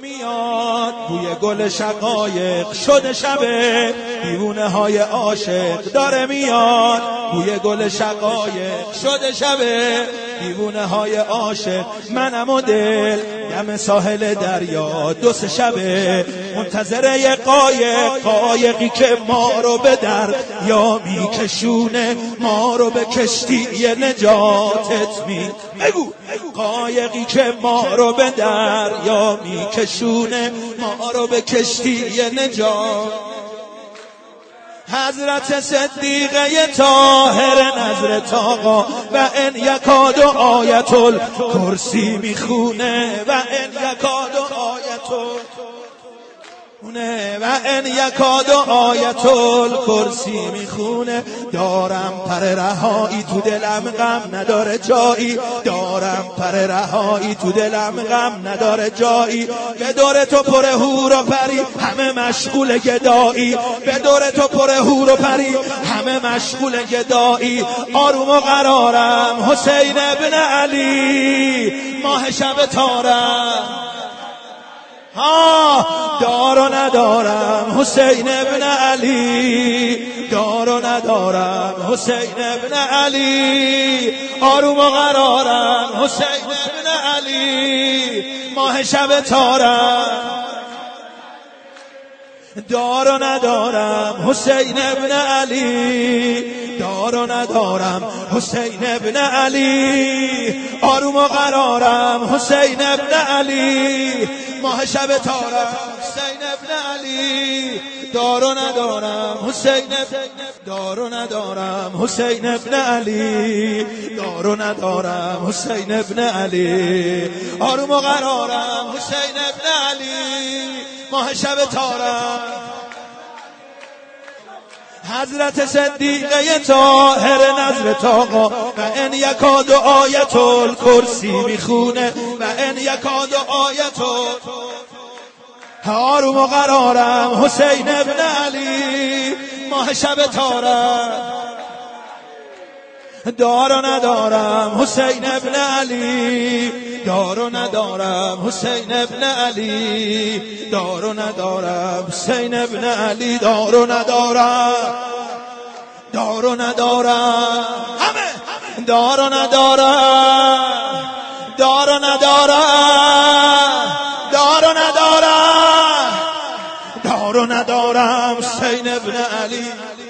میاد بوی گل شقایق شده شبه دیوونه های عاشق داره میاد بوی گل شقایق شده شبه دیوونه های عاشق منم و دل دم ساحل دریا دو سه شبه منتظر یه قایقی که ما رو به در یا میکشونه ما رو به کشتی نجاتت بگو قایقی که ما رو به در یا میکشونه ما رو به کشتی نجات حضرت صدیقه طاهر نظرت آقا و ان یکاد آیت الکرسی میخونه و ان یکاد آیت و ان یکاد آیت الکرسی میخونه دارم پر رهایی تو دلم غم نداره جایی دارم پر رهایی تو دلم غم نداره جایی به دور تو پر هور و پری همه مشغول گدایی به دور تو پر هور و پری همه مشغول گدایی آروم و قرارم حسین ابن علی ماه شب تارم دار و ندارم حسین ابن علی دار و ندارم حسین ابن علی آروم و قرارم حسین ابن علی ماه شب تارم دار و ندارم حسین ابن علی دار و ندارم حسین ابن علی آروم و قرارم حسین ابن علی ماه شب تارم حسین ابن علی دار و ندارم حسین دار و ندارم حسین ابن علی دار و ندارم حسین ابن علی آروم و قرارم حسین ابن علی ماه شب تارم حضرت صدیقه طاهر نظرت آقا و ان یکاد آیت الکرسی میخونه و ان یکاد آیت آروم و قرارم حسین ابن علی ماه شب تارم دار و ندارم حسین ابن علی دار و ندارم حسین ابن علی دار و ندارم حسین ابن علی دار و ندارم دار و ندارم همه دار و ندارم دار و ندارم دار و ندارم دار و ندارم حسین ابن علی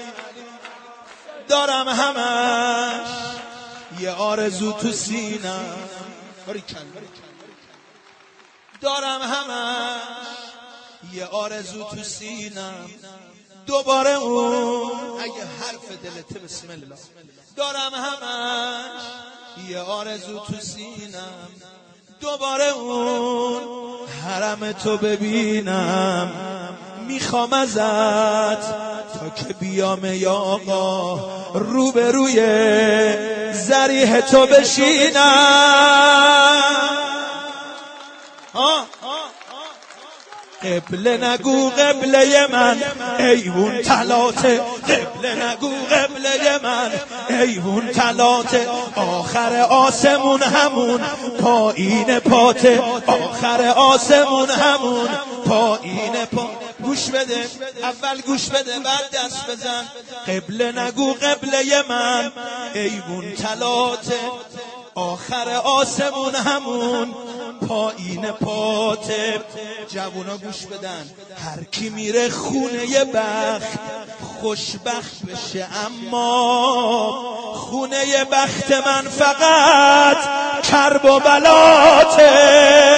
دارم همش یه آرزو تو سینم دارم همش یه آرزو تو سینم دوباره اون اگه حرف دلته بسم الله دارم همش یه آرزو تو سینم دوباره اون حرم تو ببینم میخوام ازت تا که بیام یا آقا روبروی ضریح تو بشینم قبله نگو قبله من ایوون تلاته قبله نگو قبله من ایوون تلاته آخر آسمون همون پایین پاته آخر آسمون همون پایین پاته گوش بده اول گوش بده بعد دست بزن قبله نگو قبله من ایوون تلاته آخر آسمون همون پایین پاته جوونا گوش بدن هر کی میره خونه ی بخت خوشبخت بشه اما خونه ی بخت من فقط کرب و بلاته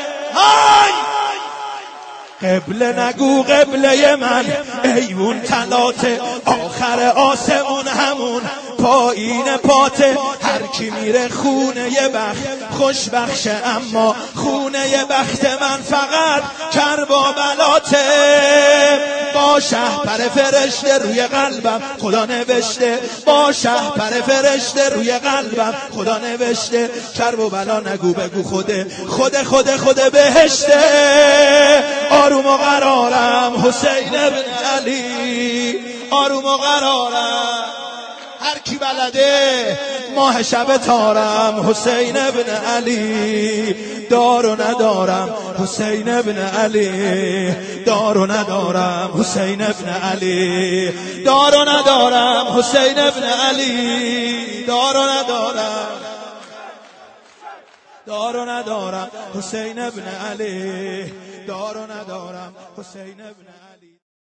قبله نگو قبله من ایوون تلاته آخر آسمون همون پایین پاته هر کی میره خونه ی بخت خوشبخشه اما خونه ی بخت من فقط کرب و بلاته با شهپر فرشته روی قلبم خدا نوشته با شهپر فرشته روی قلبم خدا نوشته کرب و بلا نگو بگو خود بهشته آروم و قرارم حسین ابن علی آروم و قرارم هر کی بلده ماه شب تارم حسین ابن علی دارو ندارم حسین ابن علی دارو ندارم حسین ابن علی دارو ندارم حسین ابن علی دارو ندارم دارو ندارم حسین ابن علی دارو ندارم حسین ابن علی